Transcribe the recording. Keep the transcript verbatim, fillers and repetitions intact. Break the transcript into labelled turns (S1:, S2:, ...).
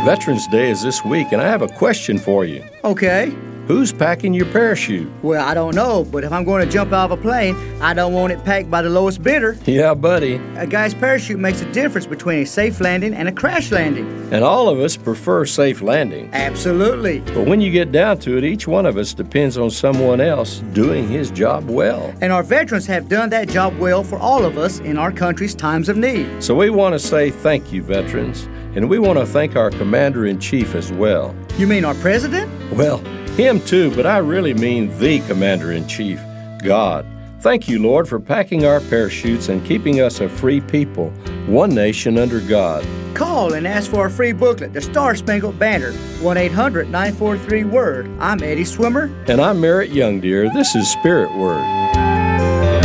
S1: Veterans Day is this week, and I have a question for you.
S2: Okay.
S1: Who's packing your parachute?
S2: Well, I don't know, but if I'm going to jump out of a plane, I don't want it packed by the lowest bidder.
S1: Yeah, buddy.
S2: A guy's parachute makes a difference between a safe landing and a crash landing.
S1: And all of us prefer safe landing.
S2: Absolutely.
S1: But when you get down to it, each one of us depends on someone else doing his job well.
S2: And our veterans have done that job well for all of us in our country's times of need.
S1: So we want to say thank you, veterans. And we want to thank our Commander-in-Chief as well.
S2: You mean our president?
S1: Well, him too, but I really mean the Commander-in-Chief, God. Thank you, Lord, for packing our parachutes and keeping us a free people, one nation under God.
S2: Call and ask for a free booklet, The Star-Spangled Banner, one eight hundred nine four three WORD. I'm Eddie Swimmer.
S1: And I'm Merritt Youngdeer. This is Spirit Word.